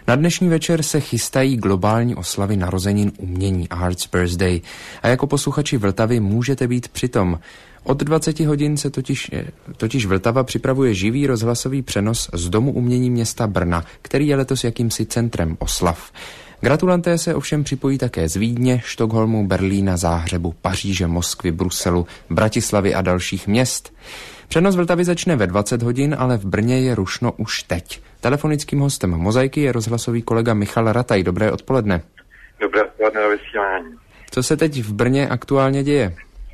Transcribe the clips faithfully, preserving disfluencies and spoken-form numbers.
Na dnešní večer se chystají globální oslavy narozenin umění Arts Birthday a jako posluchači Vltavy můžete být přitom. Od dvaceti hodin se totiž, totiž Vltava připravuje živý rozhlasový přenos z Domu umění města Brna, který je letos jakýmsi centrem oslav. Gratulanté se ovšem připojí také z Vídně, Štokholmu, Berlína, Záhřebu, Paříže, Moskvy, Bruselu, Bratislavy a dalších měst. Přenos Vltavy začne ve dvacet hodin, ale v Brně je rušno už teď. Telefonickým hostem Mozaiky je rozhlasový kolega Michal Rataj. Dobré odpoledne. Dobré odpoledne do vysílání. Co se teď v Brně aktuálně děje?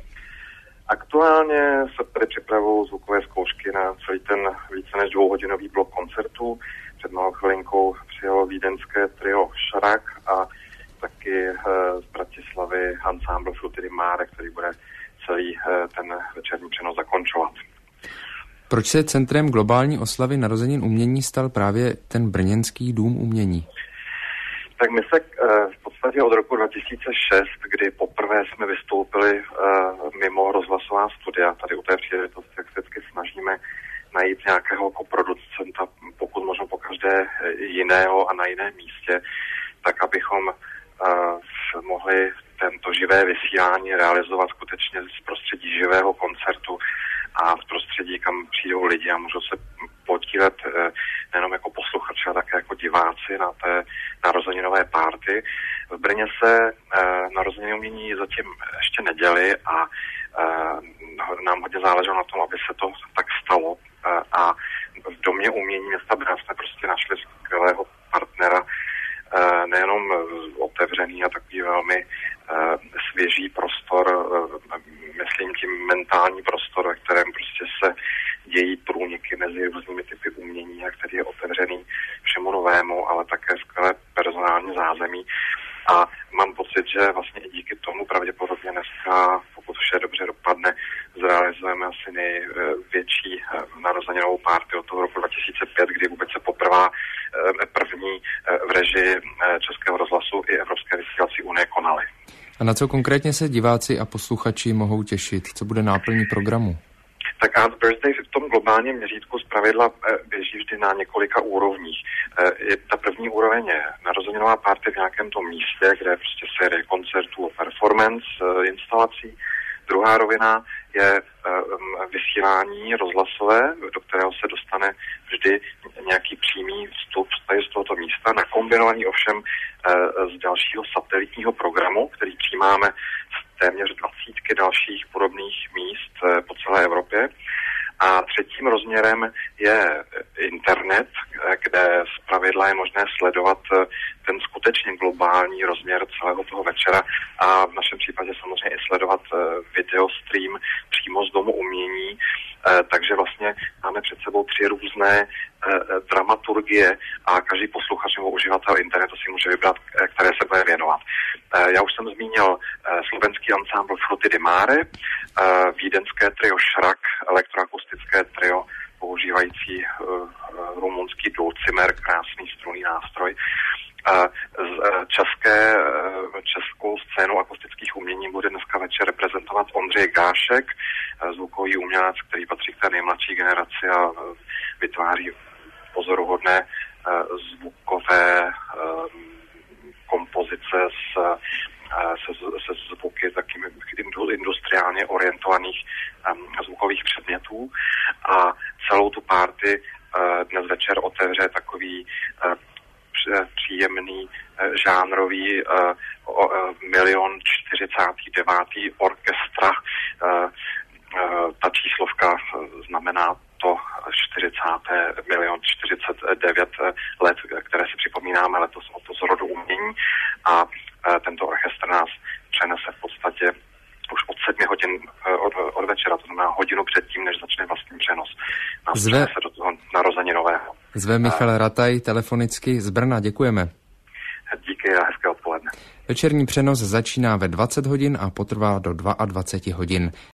Aktuálně se tady připravují zvukové zkoušky na celý ten více než dvouhodinový blok koncertů. Před malou chvilinkou přijelo vídeňské trio Šrak a taky z Bratislavy ansámbl Fruty di Mare, který bude celý ten večerní přenos zakončovat. Proč se centrem globální oslavy narozenin umění stal právě ten brněnský Dům umění? Tak my se v podstatě od roku dva tisíce šest, kdy poprvé jsme vystoupili mimo rozhlasová studia, tady u té příležitosti, jak se vždycky snažíme najít nějakého koproducenta, pokud možno po každé jiného a na jiném místě, tak abychom mohli tento živé vysílání realizovat skutečně z prostředí živého koncertu a z prostředí, kam přijdou lidi a můžou se podílet nejenom jako posluchači, ale také jako diváci na té narozeninové party. V Brně se narozeniny umění zatím ještě neděli a nám hodně záleželo na tom, aby se to tak stalo. A v Domě umění města Brna jsme prostě našli skvělého partnera, nejenom otevřený a takový velmi svěží prostor, myslím tím mentální prostor, ve kterém prostě se dějí průniky mezi různými typy umění a který je otevřený všemu novému, ale také skvělé personální zázemí. A mám pocit, že vlastně i díky tomu pravděpodobně dneska, pokud vše dobře dopadne, zrealizujeme asi největší narozeninovou party od toho roku dva tisíce pět, kdy vůbec se poprvé první v režii Českého rozhlasu i Evropské vysílací unie konaly. A na co konkrétně se diváci a posluchači mohou těšit? Co bude náplní programu? Tak Arts Birthday v tom globálním měřítku zpravidla běží vždy na několika úrovních. Ta první úroveň je narozeninová party v nějakém tom místě, kde je prostě série koncertů, performance, instalací. Druhá rovina je vysílání rozhlasové, do kterého se dostane vždy nějaký přímý vstup z tohoto místa, nakombinovaný ovšem z dalšího satelitního programu, který přijímáme z téměř dvacítky dalších podobných míst po celé Evropě. A třetím rozměrem je internet, kde zpravidla je možné sledovat ten skutečně globální rozměr celého toho večera a v našem případě samozřejmě i sledovat video stream přímo z Domu umění. Takže vlastně máme před sebou tři různé dramaturgie a každý posluchač nebo uživatel internetu si může vybrat, které se bude věnovat. Já už jsem zmínil slovenský ansámbl Fruty di Mare, vídeňské trio Šrak, elektroakustické trio používající rumunský dulcimer, krásný strunný nástroj. České, českou scénu akustických umění bude dneska večer reprezentovat Ondřej Gášek, zvukový umělec, který patří k té nejmladší generaci a vytváří pozoruhodné zvukové kompozice s, se, se zvuky takými industriálně orientovaných zvukových předmětů. A celou tu party dnes večer otevře takový příjemný žánrový milion čtyřicátý devátý orchestra. Ta číslovka znamená to čtyřicáté milion čtyřicet devět let, které si připomínáme letos od toho zrodu umění. A tento orchestr nás přenese v podstatě už od sedmi hodin od, od večera, to znamená hodinu předtím, než začne vlastní přenos. Nás Zve... přenese do toho narozeninového. Zve Michal Rataj telefonicky z Brna. Děkujeme. Díky a hezké odpoledne. Večerní přenos začíná ve dvacet hodin a potrvá do dvacet dva hodin.